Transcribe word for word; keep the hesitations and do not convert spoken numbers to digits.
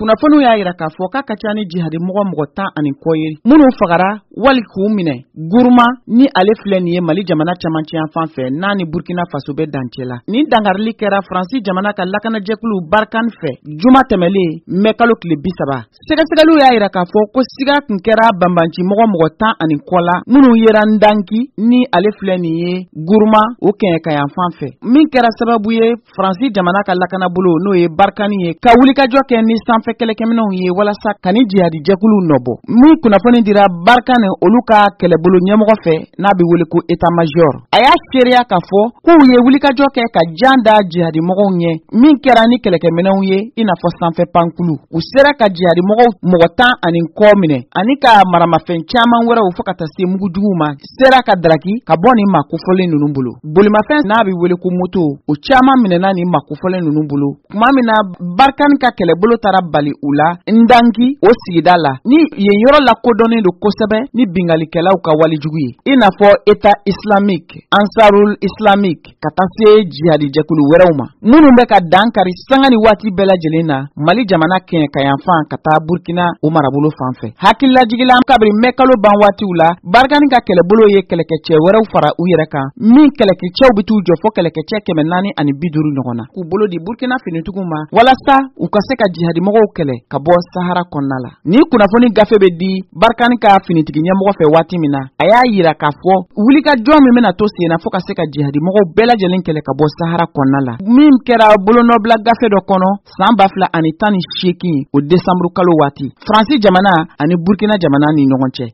kunnafoniw y'a yira k'a fɔ k'a ka ca ni jihadi mɔgɔ mɔgɔ tan ani kɔ ye minnu fagara wali k'u minɛ Guruma ni ale filɛ nin ye Mali jamana camancɛ fan fɛ n'a ni Burkina Faso bɛ dancɛ la. Nin dangarili kɛra Faransi jamana ka lakanajɛkulu Barkan fɛ juma tɛmɛlen mai kalo tile bi saba. Sɛgɛsɛgɛliw y'a yira k'a fɔ ko siga kun kɛra banbanci mɔgɔ mɔgɔ tan ani kɔ la minnu yera Ndanki ni ale filɛ nin ye Guruma o kɛɲɛ ka yan fan fɛ. Min kɛra sababu ye Faransi jamana ka lakanabolo n'o ye Barkan ye ka wulikajɔ kɛ ni sanfɛ kɛlɛkɛminɛw ye walasa ka ni jihadi jɛkulu nɔbɔ. Min kunnafoni dira Barkan olu ka kɛlɛbolo ɲɛmɔgɔ fɛ n'a bɛ wele ko État Major. A y'a seereya k'a fɔ k'u ye wulikajɔ kɛ ka jan da jihadi mɔgɔw ɲɛ min kɛra ni kɛlɛkɛminɛw ye i n'a fɔ sanfɛ pankulu. U sera ka jihadi mɔgɔw mɔgɔ tan ani kɔ minɛ ani ka maramafɛn caman wɛrɛw fɔ ka taa se mugujuguw ma sera ka daraki ka bɔ nin makofɔlen ninnu bolo. Bolimafɛn n'a bɛ wele ko moto o caman minɛna nin makofɔlen ninnu bolo. Tuma min na Barkan ka kɛlɛbolo taara bali u la Ndanki o sigida la ni yen yɔrɔ la kodɔnnen don kosɛbɛ ni bingalikɛlaw ka walijugu ye i n'a fɔ État islamique, Ansarul islamique ka taa se jihadi jɛkulu wɛrɛw ma minnu bɛ ka dankari sanga ni waati bɛɛ lajɛlen na Mali jamana kɛɲɛ ka yan fan ka taa Burkina o marabolo fan fɛ. Hakililajigilan kabiri mai kalo ban waatiw la Barkan ka kɛlɛbolo ye kɛlɛkɛcɛ wɛrɛw fara u yɛrɛ kan min kɛlɛkɛcɛw bɛ t'u jɔ fɔ kɛlɛkɛcɛ kɛmɛ naani ani bi duuru ɲɔgɔn na k'u bolo di Burkina finitigiw ma walasa u ka se ka jihadi mɔgɔw kɛlɛ ka bɔ Sahara kɔnɔna la. Ni kunnafoni gafe bɛ di Barkan ka finitigi ɲɛmɔgɔ fɛ waati min na a y'a yira k'a fɔ wulikajɔ min bɛna to sen na fɔ ka se ka jihadi mɔgɔw bɛɛ lajɛlen kɛlɛ ka bɔ Sahara kɔnɔna la min kɛra bolonɔbila gafe dɔ kɔnɔ san ba fila ani tan ni seegin o desanburu kalo waati Faransi jamana ani Burkina jamana ni ɲɔgɔn cɛ.